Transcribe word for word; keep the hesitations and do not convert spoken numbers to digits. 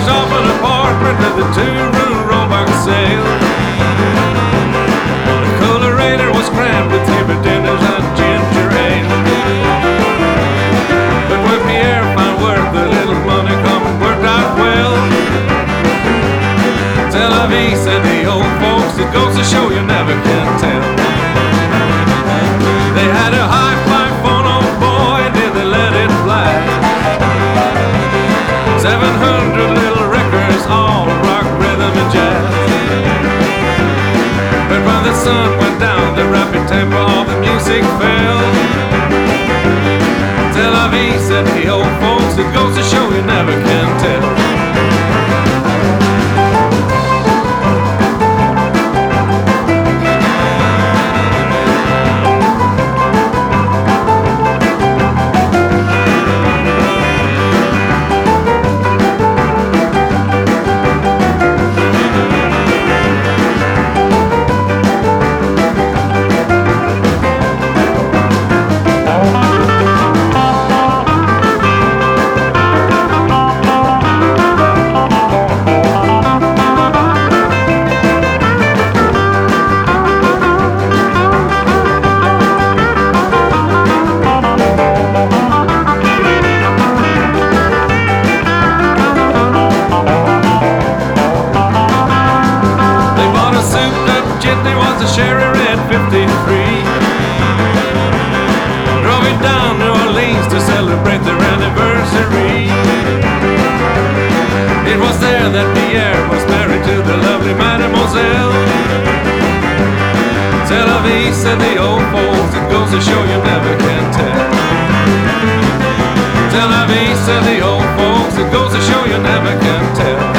was off an apartment with a two-room Roebuck sale. The coolerator was crammed with table dinners and ginger ale. But when Pierre found work, the little money come and worked out well. Tel Aviv, said the old folks, it goes to show you never can tell. They had a high-fly phone, oh boy, did they let it fly. Seven hundred little records, all rock, rhythm, and jazz. But when the sun went down, the rapid tempo of the music fell. Tel Aviv, said the old folks, it goes to show you never can tell. There was a Cherry Red fifty-three. Drove it down New Orleans to celebrate their anniversary. It was there that Pierre was married to the lovely Mademoiselle. Tel Aviv, said the old folks, it goes to show you never can tell. Tel Aviv, said the old folks, it goes to show you never can tell.